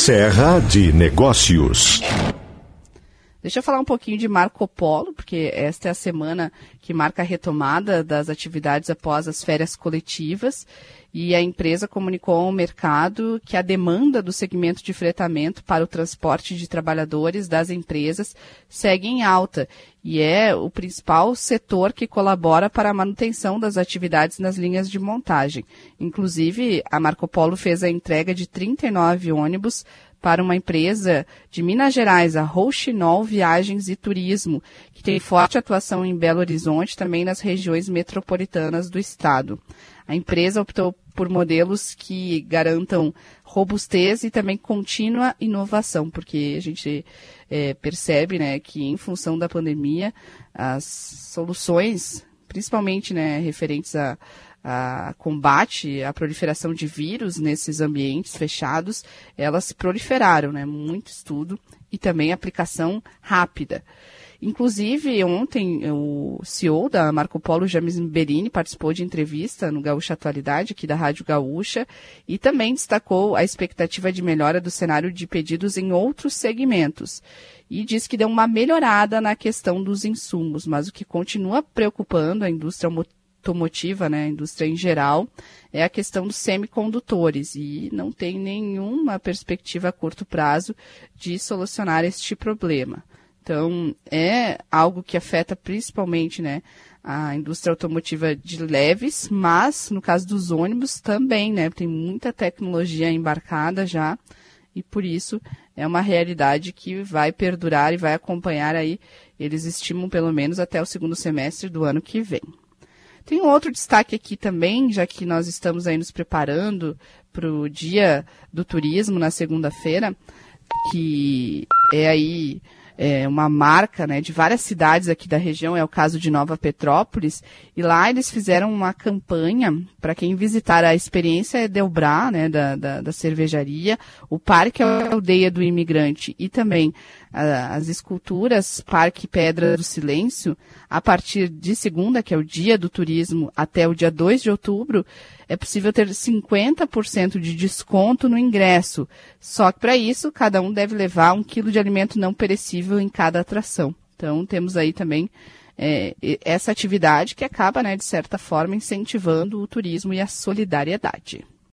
Serra de Negócios. Deixa eu falar um pouquinho de Marco Polo, porque esta é a semana que marca a retomada das atividades após as férias coletivas, e a empresa comunicou ao mercado que a demanda do segmento de fretamento para o transporte de trabalhadores das empresas segue em alta, e é o principal setor que colabora para a manutenção das atividades nas linhas de montagem. Inclusive, a Marco Polo fez a entrega de 39 ônibus para uma empresa de Minas Gerais, a Rouxinol Viagens e Turismo, que tem forte atuação em Belo Horizonte, também nas regiões metropolitanas do estado. A empresa optou por modelos que garantam robustez e também contínua inovação, porque a gente percebe, né, que em função da pandemia, as soluções, principalmente, né, referentes a combate à proliferação de vírus nesses ambientes fechados, elas se proliferaram, né? Muito estudo e também aplicação rápida. Inclusive, ontem, o CEO da Marco Polo, James Berini, participou de entrevista no Gaúcha Atualidade, aqui da Rádio Gaúcha, e também destacou a expectativa de melhora do cenário de pedidos em outros segmentos. E diz que deu uma melhorada na questão dos insumos, mas o que continua preocupando a indústria automotiva, né, a indústria em geral, é a questão dos semicondutores, e não tem nenhuma perspectiva a curto prazo de solucionar este problema. Então, é algo que afeta principalmente, né, a indústria automotiva de leves, mas no caso dos ônibus também, né, tem muita tecnologia embarcada já, e por isso é uma realidade que vai perdurar e vai acompanhar aí, eles estimam pelo menos até o segundo semestre do ano que vem. Tem um outro destaque aqui também, já que nós estamos aí nos preparando para o Dia do Turismo na segunda-feira, que é aí uma marca, né, de várias cidades aqui da região, é o caso de Nova Petrópolis, e lá eles fizeram uma campanha para quem visitar a experiência Edelbras, né, da cervejaria, o Parque Aldeia do Imigrante e também as esculturas Parque Pedra do Silêncio, a partir de segunda, que é o Dia do Turismo, até o dia 2 de outubro, é possível ter 50% de desconto no ingresso. Só que para isso, cada um deve levar 1 quilo de alimento não perecível em cada atração. Então, temos aí também essa atividade que acaba, né, de certa forma, incentivando o turismo e a solidariedade.